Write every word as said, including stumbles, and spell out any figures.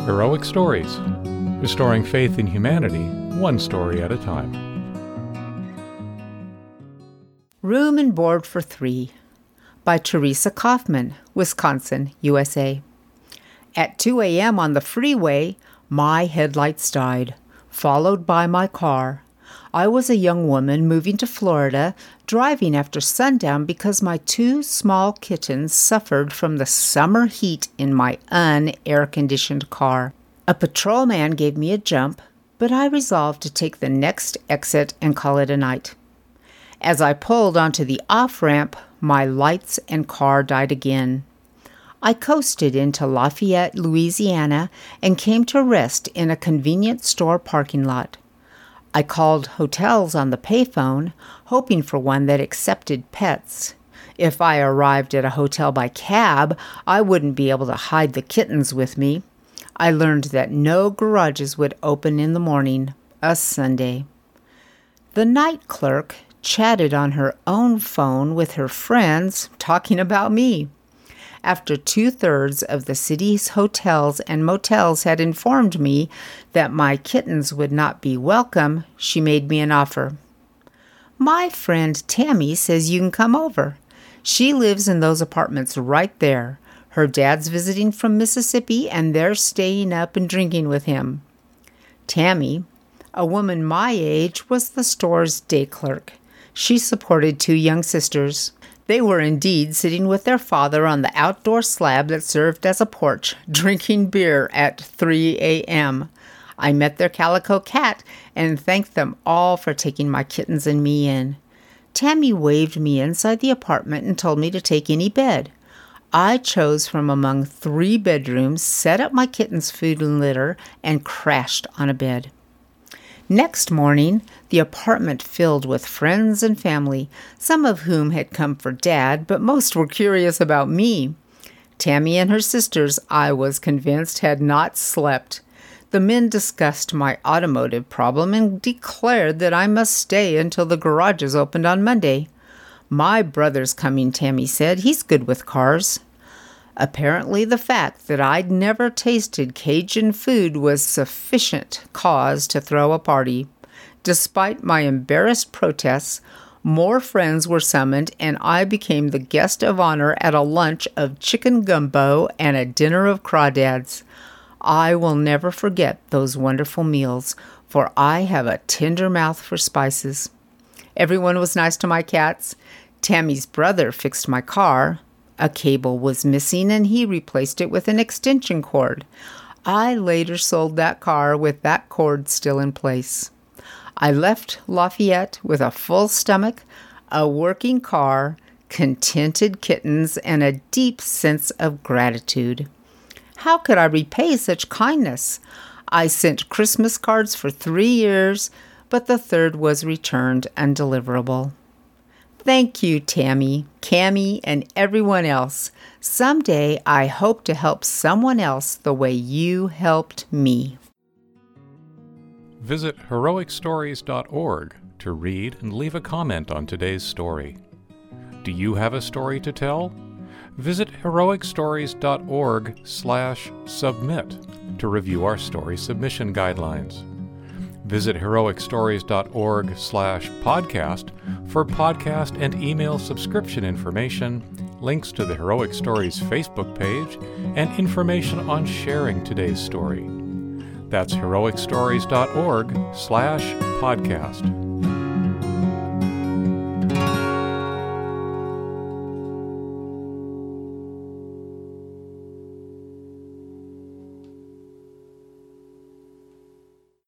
Heroic Stories, restoring faith in humanity, one story at a time. Room and Board for Three by Teresa Kaufman, Wisconsin, U S A. At two a.m. on the freeway, my headlights died, followed by my car. I was a young woman moving to Florida, driving after sundown because my two small kittens suffered from the summer heat in my un-air-conditioned car. A patrolman gave me a jump, but I resolved to take the next exit and call it a night. As I pulled onto the off-ramp, my lights and car died again. I coasted into Lafayette, Louisiana, and came to rest in a convenience store parking lot. I called hotels on the payphone, hoping for one that accepted pets. If I arrived at a hotel by cab, I wouldn't be able to hide the kittens with me. I learned that no garages would open in the morning, a Sunday. The night clerk chatted on her own phone with her friends, talking about me. After two-thirds of the city's hotels and motels had informed me that my kittens would not be welcome, she made me an offer. My friend Tammy says you can come over. She lives in those apartments right there. Her dad's visiting from Mississippi, and they're staying up and drinking with him. Tammy, a woman my age, was the store's day clerk. She supported two young sisters. They were indeed sitting with their father on the outdoor slab that served as a porch, drinking beer at three a.m. I met their calico cat and thanked them all for taking my kittens and me in. Tammy waved me inside the apartment and told me to take any bed. I chose from among three bedrooms, set up my kittens' food and litter, and crashed on a bed. Next morning, the apartment filled with friends and family, some of whom had come for Dad, but most were curious about me. Tammy and her sisters, I was convinced, had not slept. The men discussed my automotive problem and declared that I must stay until the garages opened on Monday. My brother's coming, Tammy said. He's good with cars. Apparently, the fact that I'd never tasted Cajun food was sufficient cause to throw a party. Despite my embarrassed protests, more friends were summoned, and I became the guest of honor at a lunch of chicken gumbo and a dinner of crawdads. I will never forget those wonderful meals, for I have a tender mouth for spices. Everyone was nice to my cats. Tammy's brother fixed my car. A cable was missing, and he replaced it with an extension cord. I later sold that car with that cord still in place. I left Lafayette with a full stomach, a working car, contented kittens, and a deep sense of gratitude. How could I repay such kindness? I sent Christmas cards for three years, but the third was returned undeliverable. Thank you, Tammy, Cammie, and everyone else. Someday I hope to help someone else the way you helped me. Visit heroic stories dot org to read and leave a comment on today's story. Do you have a story to tell? Visit heroic stories dot org slash submit to review our story submission guidelines. Visit heroic stories dot org slash podcast for podcast and email subscription information, links to the Heroic Stories Facebook page, and information on sharing today's story. That's heroic stories dot org slash podcast.